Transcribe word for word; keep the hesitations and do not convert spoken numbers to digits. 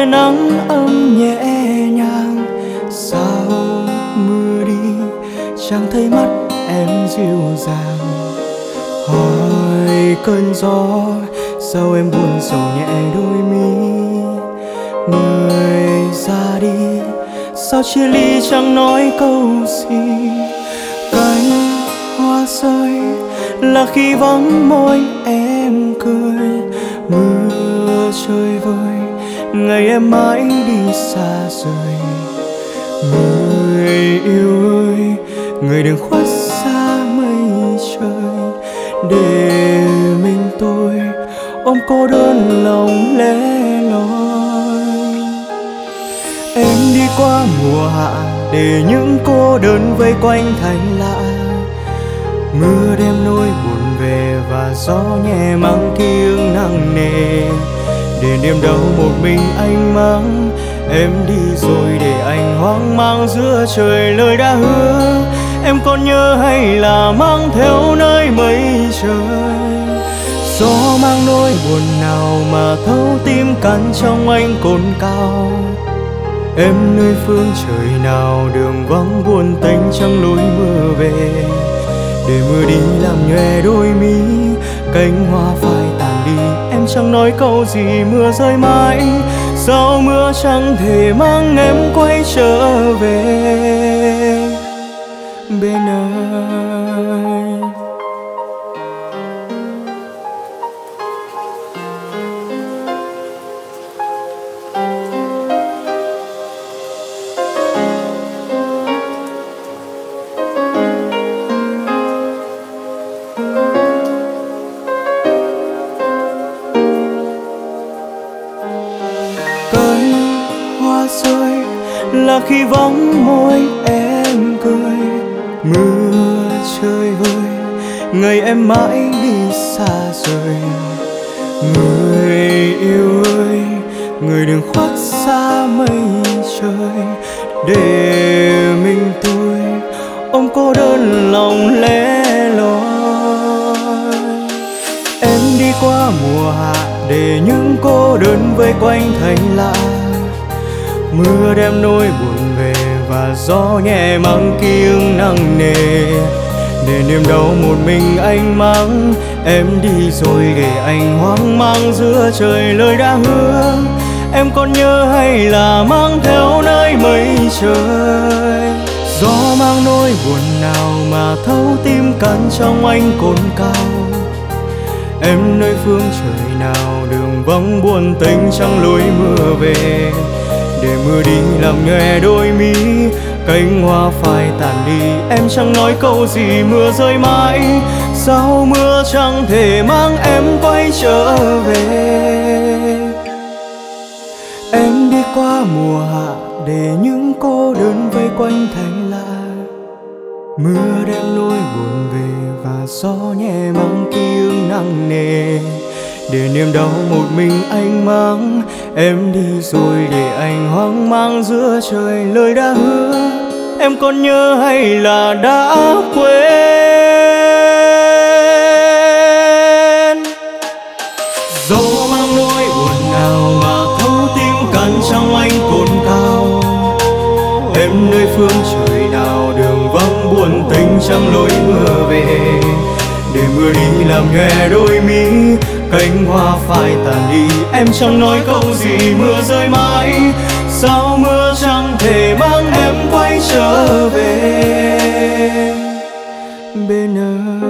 nắng ấm nhẹ nhàng. Sao mưa đi chẳng thấy mắt em dịu dàng. Hỏi cơn gió sao em buồn sầu nhẹ đôi mi. Người ra đi sao chia ly chẳng nói câu gì. Cánh hoa rơi là khi vắng môi em cười. Mưa chơi vơi ngày em mãi đi xa rời. Người yêu ơi, người đừng khuất xa mây trời, để mình tôi ôm cô đơn lòng lẻ loi. Em đi qua mùa hạ để những cô đơn vây quanh thành lạ. Mưa đem nỗi buồn về và gió nhẹ mang ký ức nặng nề. Để niềm đau một mình anh mang, em đi rồi để anh hoang mang giữa trời lời đã hứa. Em còn nhớ hay là mang theo nơi mây trời. Gió mang nỗi buồn nào mà thấu tim cắn trong anh cồn cào. Em nơi phương trời nào đường vắng buồn tênh chẳng lối mưa về. Để mưa đi làm nhòe đôi mi, cánh hoa phai tàn đi. Em chẳng nói câu gì, mưa rơi mãi. Sao mưa chẳng thể mang em quay trở về bên anh. Là khi vắng môi em cười. Mưa chơi vơi ngày em mãi đi xa rời. Người yêu ơi, người đừng khuất xa mây trời, để mình tôi ôm cô đơn lòng lẻ loi. Em đi qua mùa hạ để những cô đơn vây quanh thành lạ. Mưa đem nỗi buồn về và gió nhẹ mang ký ức nặng nề. Để niềm đau một mình anh mang, em đi rồi để anh hoang mang giữa trời lời đã hứa. Em còn nhớ hay là mang theo nơi mây trời. Gió mang nỗi buồn nào mà thấu tim cắn trong anh cồn cào. Em nơi phương trời nào đường vắng buồn tênh chẳng lối mưa về. Để mưa đi làm nhòe đôi mi, cánh hoa phai tàn đi. Em chẳng nói câu gì, mưa rơi mãi. Sao mưa chẳng thể mang em quay trở về. Em đi qua mùa hạ để những cô đơn vây quanh thành lạ. Mưa đem nỗi buồn về và gió nhẹ mang ký ức nặng nề. Để niềm đau một mình anh mang, em đi rồi để anh hoang mang giữa trời lời đã hứa. Em còn nhớ hay là đã quên. Gió mang nỗi buồn nào mà thấu tim cắn trong anh cồn cào. Em nơi phương trời nào đường vắng buồn tênh chẳng lối mưa về. Để mưa đi làm nhòe đôi mi, cánh hoa phai tàn đi. Em chẳng nói câu gì, mưa rơi mãi. Sao mưa chẳng thể mang em quay trở về bên anh.